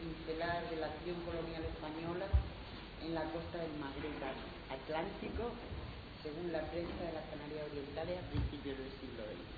cincelar de la acción colonial española en la costa del Magreb Atlántico, según la prensa de las Canarias Orientales a principios del siglo XX.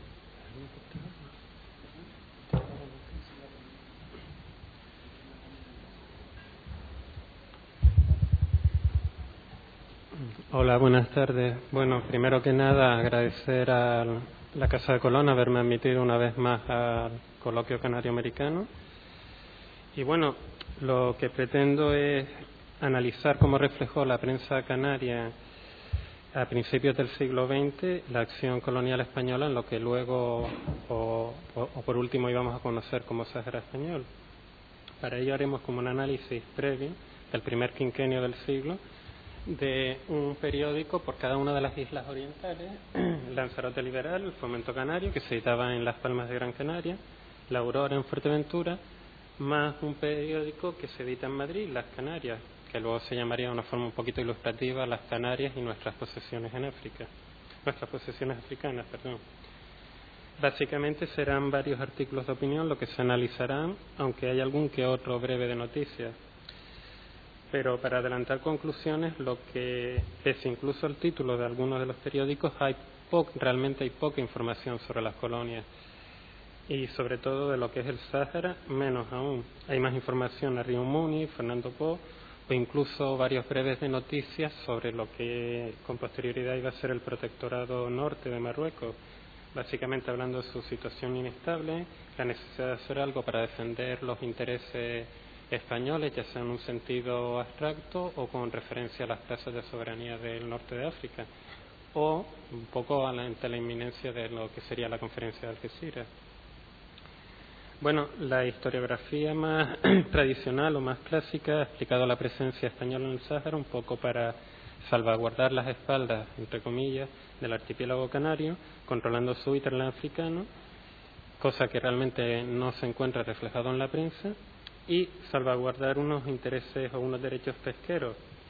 Hola, buenas tardes. Bueno, primero que nada, agradecer a la Casa de Colón haberme admitido una vez más al coloquio canario-americano. Y bueno, lo que pretendo es analizar cómo reflejó la prensa canaria a principios del siglo XX la acción colonial española en lo que luego, o por último, íbamos a conocer como Sáhara español. Para ello haremos como un análisis previo del primer quinquenio del siglo de un periódico por cada una de las islas orientales: Lanzarote Liberal, el Fomento Canario, que se editaba en Las Palmas de Gran Canaria, La Aurora en Fuerteventura, más un periódico que se edita en Madrid, Las Canarias, que luego se llamaría de una forma un poquito ilustrativa Las Canarias y nuestras posesiones en África, nuestras posesiones africanas, perdón. Básicamente serán varios artículos de opinión lo que se analizarán, aunque hay algún que otro breve de noticias. Pero para adelantar conclusiones, lo que, pese incluso al título de algunos de los periódicos, realmente hay poca información sobre las colonias y sobre todo de lo que es el Sáhara, menos aún. Hay más información a Río Muni, Fernando Po, o incluso varios breves de noticias sobre lo que con posterioridad iba a ser el protectorado norte de Marruecos, básicamente hablando de su situación inestable, la necesidad de hacer algo para defender los intereses españoles, ya sea en un sentido abstracto o con referencia a las plazas de soberanía del norte de África, o un poco ante la inminencia de lo que sería la conferencia de Algeciras. Bueno, la historiografía más tradicional o más clásica ha explicado la presencia española en el Sáhara un poco para salvaguardar las espaldas, entre comillas, del archipiélago canario, controlando su hinterland africano, cosa que realmente no se encuentra reflejado en la prensa, y salvaguardar unos intereses o unos derechos pesqueros.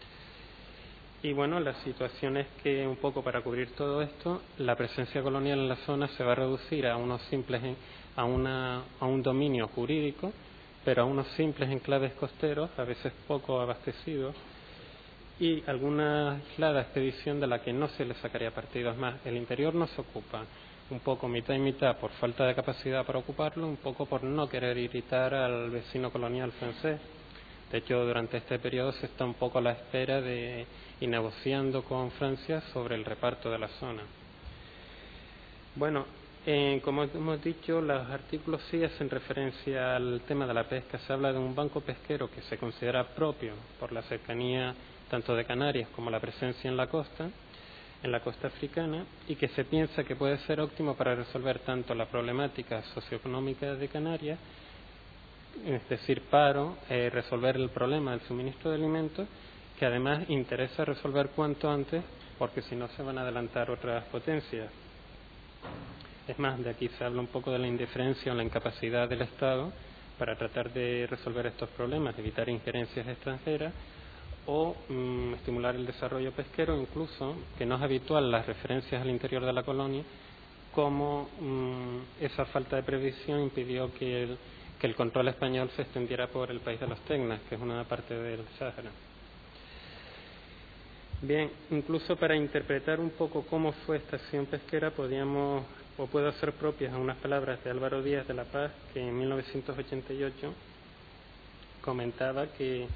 Y bueno, la situación es que un poco para cubrir todo esto, la presencia colonial en la zona se va a reducir a unos simples a un dominio jurídico, pero a unos simples enclaves costeros, a veces poco abastecidos, y alguna aislada expedición de la que no se le sacaría partido. Es más, el interior no se ocupa, un poco mitad y mitad por falta de capacidad para ocuparlo, un poco por no querer irritar al vecino colonial francés. De hecho, durante este periodo se está un poco a la espera y negociando con Francia sobre el reparto de la zona. Bueno, como hemos dicho, los artículos sí hacen referencia al tema de la pesca. Se habla de un banco pesquero que se considera propio por la cercanía tanto de Canarias como la presencia en la costa africana, y que se piensa que puede ser óptimo para resolver tanto la problemática socioeconómica de Canarias, es decir, paro, resolver el problema del suministro de alimentos, que además interesa resolver cuanto antes, porque si no se van a adelantar otras potencias. Es más, de aquí se habla un poco de la indiferencia o la incapacidad del Estado para tratar de resolver estos problemas, evitar injerencias extranjeras o estimular el desarrollo pesquero, incluso, que no es habitual las referencias al interior de la colonia, como esa falta de previsión impidió que el control español se extendiera por el país de los Tecnas, que es una parte del Sáhara. Bien, incluso para interpretar un poco cómo fue esta acción pesquera, puedo hacer propias a unas palabras de Álvaro Díaz de la Paz, que en 1988 comentaba que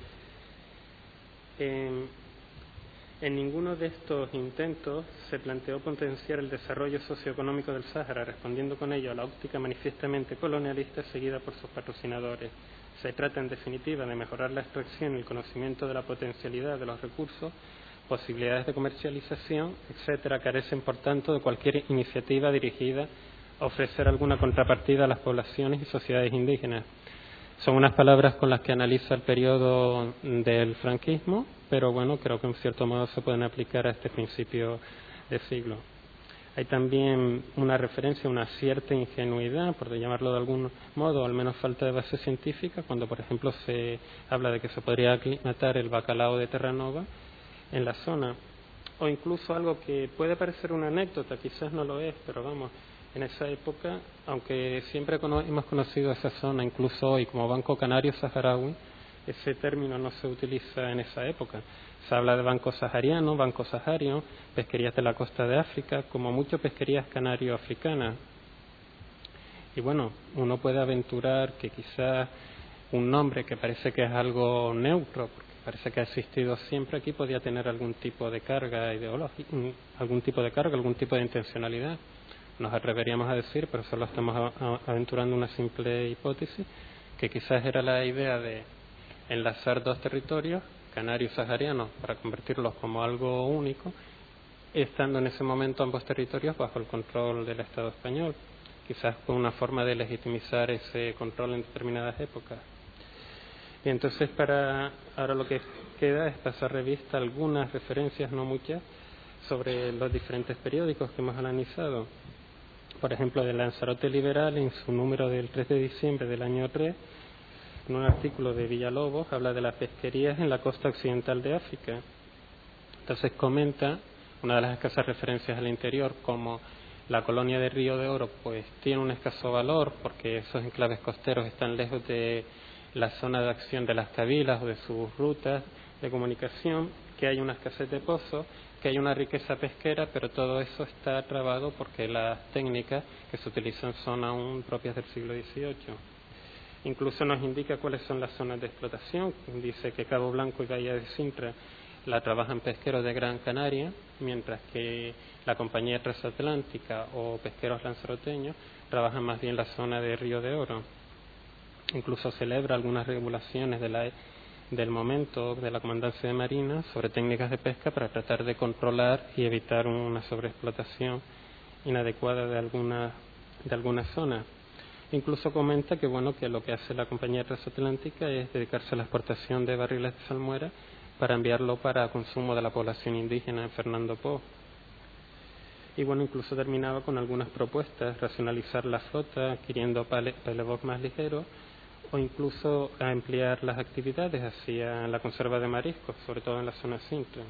en ninguno de estos intentos se planteó potenciar el desarrollo socioeconómico del Sáhara, respondiendo con ello a la óptica manifiestamente colonialista seguida por sus patrocinadores. Se trata, en definitiva, de mejorar la extracción y el conocimiento de la potencialidad de los recursos, posibilidades de comercialización, etcétera. Carecen, por tanto, de cualquier iniciativa dirigida a ofrecer alguna contrapartida a las poblaciones y sociedades indígenas. Son unas palabras con las que analiza el periodo del franquismo, pero bueno, creo que en cierto modo se pueden aplicar a este principio de siglo. Hay también una referencia a una cierta ingenuidad, por llamarlo de algún modo, o al menos falta de base científica, cuando por ejemplo se habla de que se podría aclimatar el bacalao de Terranova en la zona, o incluso algo que puede parecer una anécdota, quizás no lo es, pero vamos, En esa época, aunque siempre hemos conocido esa zona, incluso hoy, como Banco Canario Saharaui, ese término no se utiliza en esa época. Se habla de banco sahariano, banco sahario, pesquerías de la costa de África, como mucho pesquerías canario-africanas. Y bueno, uno puede aventurar que quizás un nombre que parece que es algo neutro, porque parece que ha existido siempre aquí, podía tener algún tipo de carga ideológica, algún tipo de intencionalidad. Nos atreveríamos a decir, pero solo estamos aventurando una simple hipótesis, que quizás era la idea de enlazar dos territorios, canarios y saharianos, para convertirlos como algo único, estando en ese momento ambos territorios bajo el control del Estado español, quizás con una forma de legitimizar ese control en determinadas épocas. Y entonces ahora lo que queda es pasar revista algunas referencias, no muchas, sobre los diferentes periódicos que hemos analizado. Por ejemplo, de Lanzarote Liberal, en su número del 3 de diciembre del año 3, en un artículo de Villalobos, habla de las pesquerías en la costa occidental de África. Entonces comenta, una de las escasas referencias al interior, como la colonia de Río de Oro pues tiene un escaso valor porque esos enclaves costeros están lejos de la zona de acción de las cabilas o de sus rutas de comunicación, que hay una escasez de pozos, que hay una riqueza pesquera, pero todo eso está trabado porque las técnicas que se utilizan son aún propias del siglo XVIII. Incluso nos indica cuáles son las zonas de explotación. Dice que Cabo Blanco y Bahía de Sintra la trabajan pesqueros de Gran Canaria, mientras que la compañía transatlántica o pesqueros lanzaroteños trabajan más bien la zona de Río de Oro. Incluso celebra algunas regulaciones del momento de la Comandancia de Marina sobre técnicas de pesca para tratar de controlar y evitar una sobreexplotación inadecuada de algunas zonas. Incluso comenta que que lo que hace la compañía transatlántica es dedicarse a la exportación de barriles de salmuera para enviarlo para consumo de la población indígena en Fernando Po. Y incluso terminaba con algunas propuestas: racionalizar la flota, adquiriendo palebots más ligeros, o incluso a ampliar las actividades hacia la conserva de mariscos, sobre todo en la zona Sintra.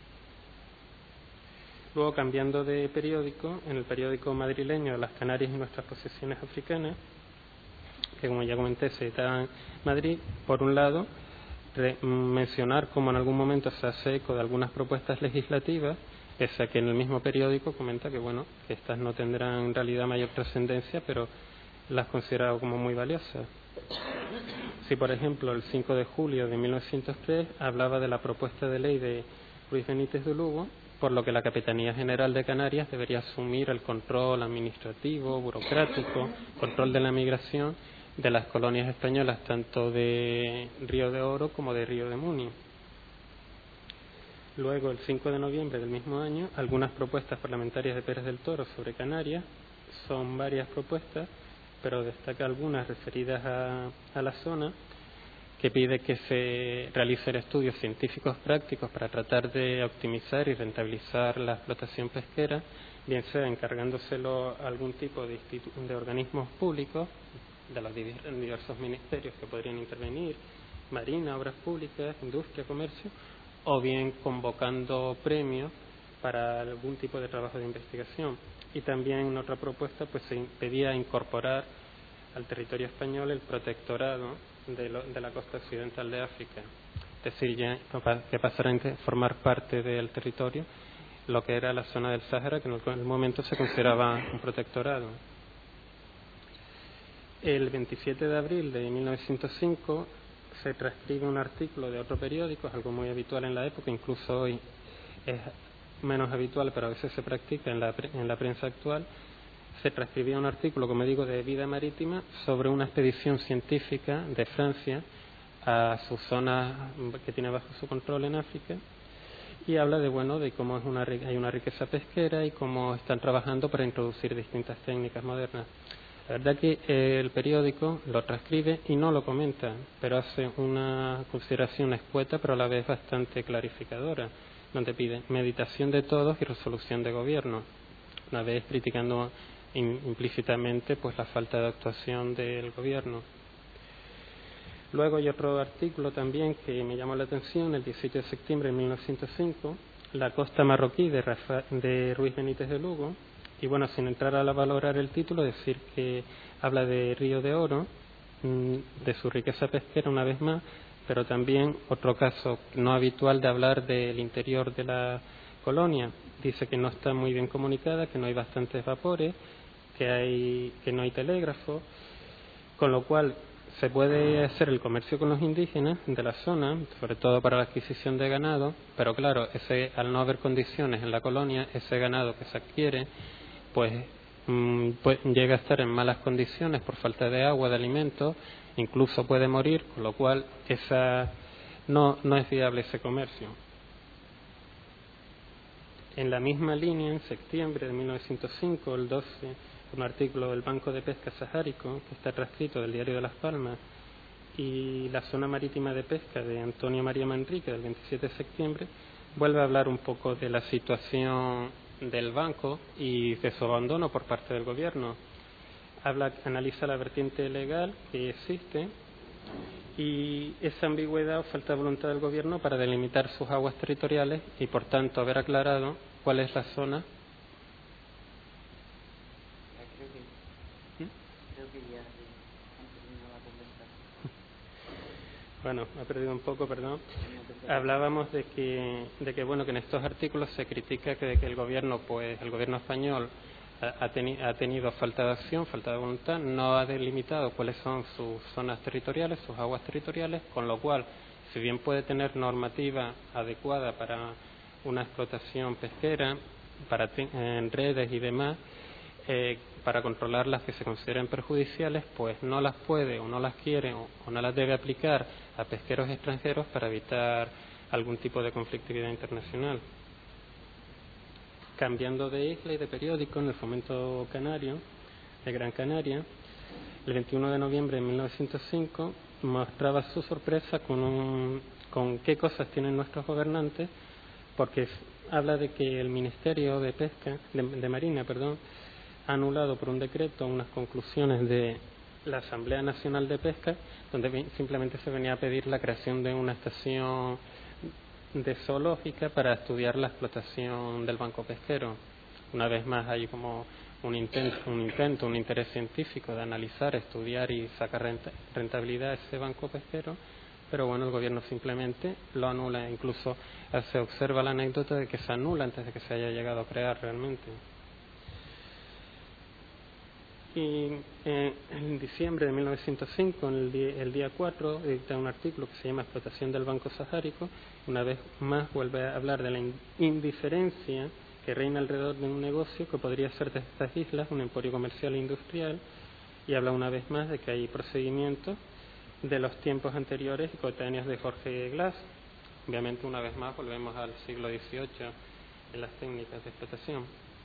Luego, cambiando de periódico, en el periódico madrileño Las Canarias y nuestras posesiones africanas, que como ya comenté se edita en Madrid, por un lado, mencionar cómo en algún momento se hace eco de algunas propuestas legislativas, pese a que en el mismo periódico comenta que que estas no tendrán en realidad mayor trascendencia, pero las considerado como muy valiosas. Si, por ejemplo, el 5 de julio de 1903 hablaba de la propuesta de ley de Ruiz Benítez de Lugo, por lo que la Capitanía General de Canarias debería asumir el control administrativo, burocrático, control de la migración de las colonias españolas, tanto de Río de Oro como de Río de Muni. Luego, el 5 de noviembre del mismo año, algunas propuestas parlamentarias de Pérez del Toro sobre Canarias. Son varias propuestas, pero destaca algunas referidas a la zona, que pide que se realicen estudios científicos prácticos para tratar de optimizar y rentabilizar la explotación pesquera, bien sea encargándoselo a algún tipo de organismos públicos, de los diversos ministerios que podrían intervenir, Marina, Obras Públicas, Industria, Comercio, o bien convocando premios para algún tipo de trabajo de investigación. Y también en otra propuesta se pedía incorporar al territorio español el protectorado de la costa occidental de África, es decir, ya que pasara a formar parte del territorio lo que era la zona del Sáhara, que en el momento se consideraba un protectorado. El 27 de abril de 1905 se transcribe un artículo de otro periódico, es algo muy habitual en la época, incluso hoy es menos habitual, pero a veces se practica en la prensa actual. Se transcribía un artículo, como digo, de Vida Marítima sobre una expedición científica de Francia a su zona que tiene bajo su control en África, y habla de cómo hay una riqueza pesquera y cómo están trabajando para introducir distintas técnicas modernas. La verdad que el periódico lo transcribe y no lo comenta, pero hace una consideración escueta, pero a la vez bastante clarificadora, donde pide meditación de todos y resolución de gobierno, una vez criticando implícitamente la falta de actuación del gobierno. Luego hay otro artículo también que me llamó la atención, el 18 de septiembre de 1905, La costa marroquí de Ruiz Benítez de Lugo, Y bueno, sin entrar a valorar el título, decir que habla de Río de Oro, de su riqueza pesquera una vez más, pero también otro caso no habitual de hablar del interior de la colonia. Dice que no está muy bien comunicada, que no hay bastantes vapores, que no hay telégrafo, con lo cual se puede hacer el comercio con los indígenas de la zona, sobre todo para la adquisición de ganado, pero claro, al no haber condiciones en la colonia, ese ganado que se adquiere, pues llega a estar en malas condiciones por falta de agua, de alimentos, incluso puede morir, con lo cual no es viable ese comercio. En la misma línea, en septiembre de 1905, el 12, un artículo del Banco de Pesca Sahárico, que está transcrito del Diario de Las Palmas, y la zona marítima de pesca de Antonio María Manrique, del 27 de septiembre, vuelve a hablar un poco de la situación del banco y de su abandono por parte del gobierno. Analiza la vertiente legal que existe y esa ambigüedad o falta de voluntad del gobierno para delimitar sus aguas territoriales y, por tanto, haber aclarado cuál es la zona. Creo que ya han terminado la conversación. Bueno, me he perdido un poco, perdón. Hablábamos de que bueno, que en estos artículos se critica que el gobierno español ha tenido falta de acción, falta de voluntad, no ha delimitado cuáles son sus zonas territoriales, sus aguas territoriales, con lo cual, si bien puede tener normativa adecuada para una explotación pesquera, en redes y demás, para controlar las que se consideren perjudiciales, pues no las puede o no las quiere o no las debe aplicar a pesqueros extranjeros para evitar algún tipo de conflictividad internacional. Cambiando de isla y de periódico, en el Fomento Canario de Gran Canaria, el 21 de noviembre de 1905 mostraba su sorpresa con qué cosas tienen nuestros gobernantes, porque habla de que el Ministerio de Pesca, de Marina, ha anulado por un decreto unas conclusiones de la Asamblea Nacional de Pesca, donde simplemente se venía a pedir la creación de una estación de zoológica para estudiar la explotación del banco pesquero. Una vez más hay como un interés científico de analizar, estudiar y sacar rentabilidad a ese banco pesquero, pero bueno, el gobierno simplemente lo anula. Incluso se observa la anécdota de que se anula antes de que se haya llegado a crear realmente. Y en diciembre de 1905, el día 4, edita un artículo que se llama Explotación del Banco Sahárico. Una vez más vuelve a hablar de la indiferencia que reina alrededor de un negocio que podría ser de estas islas un emporio comercial e industrial, y habla una vez más de que hay procedimientos de los tiempos anteriores y coetáneos de Jorge Glass. Obviamente, una vez más, volvemos al siglo XVIII en las técnicas de explotación.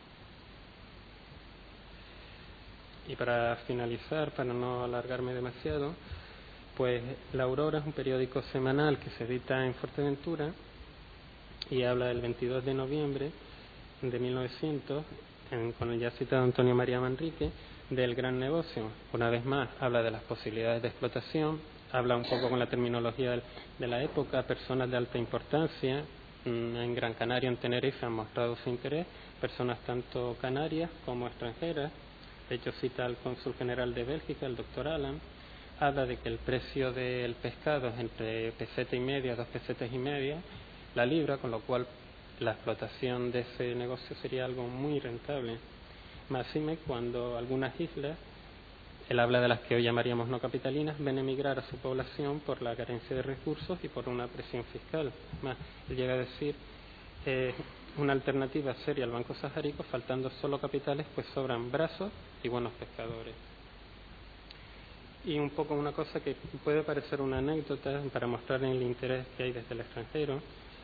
Y para finalizar, para no alargarme demasiado, pues La Aurora es un periódico semanal que se edita en Fuerteventura y habla del 22 de noviembre de 1900, con el ya citado Antonio María Manrique, del gran negocio. Una vez más, habla de las posibilidades de explotación, habla un poco con la terminología de la época, personas de alta importancia. En Gran Canaria, en Tenerife, han mostrado su interés, personas tanto canarias como extranjeras. De hecho, cita al cónsul general de Bélgica, el doctor Allan, habla de que el precio del pescado es entre peseta y media, 2 pesetas y media, la libra, con lo cual la explotación de ese negocio sería algo muy rentable. Máxime cuando algunas islas, él habla de las que hoy llamaríamos no capitalinas, ven emigrar a su población por la carencia de recursos y por una presión fiscal. Más, él llega a decir, una alternativa seria al Banco Sahárico, faltando solo capitales, pues sobran brazos y buenos pescadores. Y un poco una cosa que puede parecer una anécdota para mostrar el interés que hay desde el extranjero,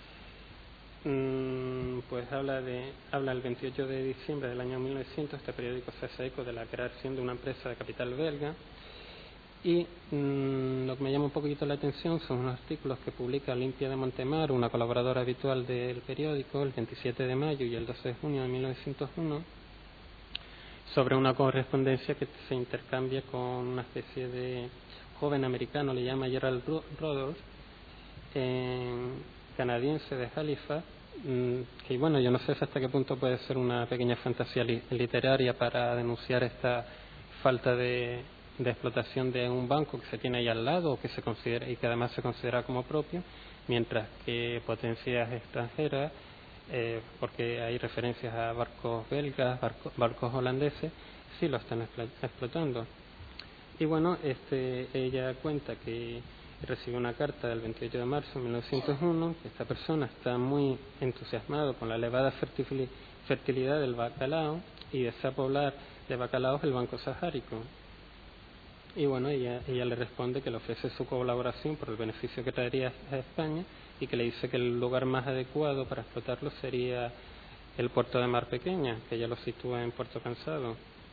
pues habla el 28 de diciembre del año 1900, este periódico se hace eco de la creación de una empresa de capital belga. Y lo que me llama un poquito la atención son unos artículos que publica Olimpia de Montemar, una colaboradora habitual del periódico, el 27 de mayo y el 12 de junio de 1901, sobre una correspondencia que se intercambia con una especie de joven americano, le llama Gerald Rudolph, canadiense de Halifax, que bueno, yo no sé hasta qué punto puede ser una pequeña fantasía literaria para denunciar esta falta de explotación de un banco que se tiene ahí al lado o que se considera y que además se considera como propio, mientras que potencias extranjeras, porque hay referencias a barcos belgas, barcos holandeses, sí lo están explotando. Y bueno, ella cuenta que recibió una carta del 28 de marzo de 1901, que esta persona está muy entusiasmado con la elevada fertilidad del bacalao y desea poblar de bacalaos el Banco Sahárico. Y bueno, ella le responde que le ofrece su colaboración por el beneficio que traería a España y que le dice que el lugar más adecuado para explotarlo sería el puerto de Mar Pequeña, que ella lo sitúa en Puerto Cansado.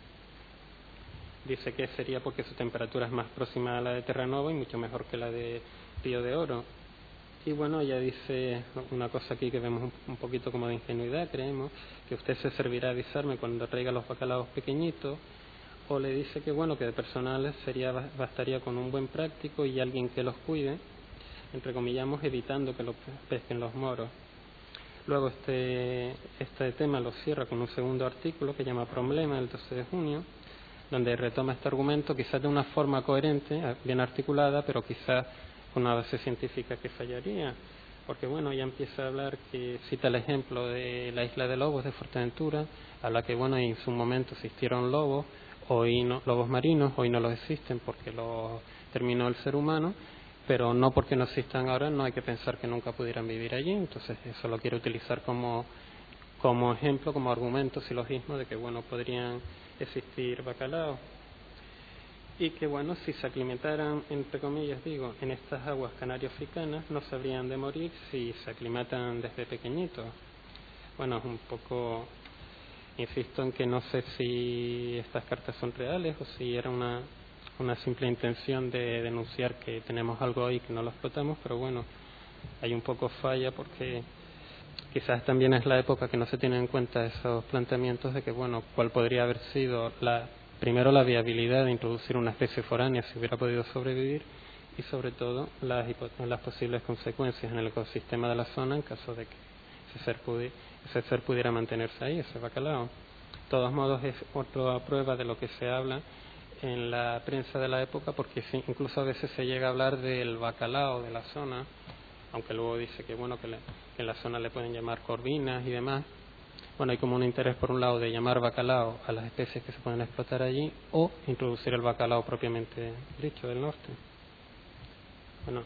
Dice que sería porque su temperatura es más próxima a la de Terranova y mucho mejor que la de Río de Oro. Y bueno, ella dice una cosa aquí que vemos un poquito como de ingenuidad, creemos, que usted se servirá a avisarme cuando traiga los bacalaos pequeñitos, o le dice que bueno, que de personal bastaría con un buen práctico y alguien que los cuide, entrecomillamos, evitando que los pesquen los moros. Luego este tema lo cierra con un segundo artículo que llama Problema, del 12 de junio, donde retoma este argumento quizás de una forma coherente, bien articulada, pero quizás con una base científica que fallaría, porque bueno, ya empieza a hablar, que cita el ejemplo de la isla de Lobos de Fuerteventura, habla que bueno, en su momento existieron lobos, hoy no, lobos marinos, hoy no los existen porque los terminó el ser humano, pero no porque no existan ahora, no hay que pensar que nunca pudieran vivir allí. Entonces eso lo quiero utilizar como ejemplo, como argumento, silogismo de que bueno, podrían existir bacalaos y que bueno, si se aclimataran, entre comillas digo, en estas aguas canario-africanas, no se habrían de morir si se aclimatan desde pequeñitos. Bueno, es un poco, insisto en que no sé si estas cartas son reales o si era una simple intención de denunciar que tenemos algo ahí que no lo explotamos, pero bueno, hay un poco falla porque quizás también es la época que no se tienen en cuenta esos planteamientos de que, bueno, cuál podría haber sido primero la viabilidad de introducir una especie foránea si hubiera podido sobrevivir y sobre todo las posibles consecuencias en el ecosistema de la zona en caso de que ese ser pudiera mantenerse ahí, ese bacalao. De todos modos es otra prueba de lo que se habla en la prensa de la época, porque incluso a veces se llega a hablar del bacalao de la zona, aunque luego dice que bueno, que en la zona le pueden llamar corvinas y demás. Bueno, hay como un interés por un lado de llamar bacalao a las especies que se pueden explotar allí o introducir el bacalao propiamente dicho del norte.